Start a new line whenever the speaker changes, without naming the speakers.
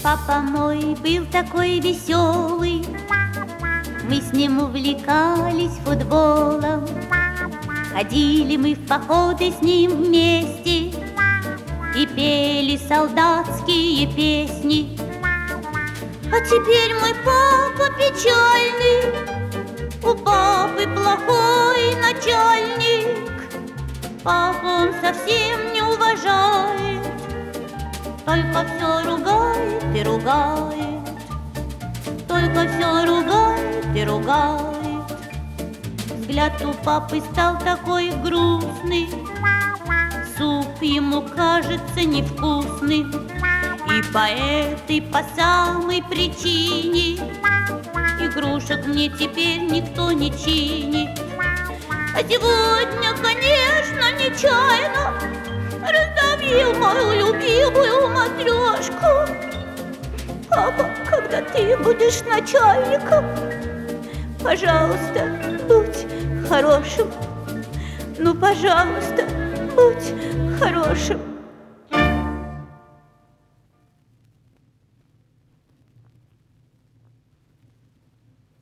Папа мой был такой веселый, мы с ним увлекались футболом. Ходили мы в походы с ним вместе и пели солдатские песни. А теперь мой папа печальный, у папы плохой начальник. Папу он совсем не уважает, только все ругает и ругает, только все ругает и ругает. Взгляд у папы стал такой грустный, суп ему кажется невкусным. И по этой, по самой причине игрушек мне теперь никто не чинит. А сегодня, конечно, нечаянно раздавил мою любимую матрешку. Папа, когда ты будешь начальником, пожалуйста, будь хорошим. Ну, пожалуйста, будь хорошим.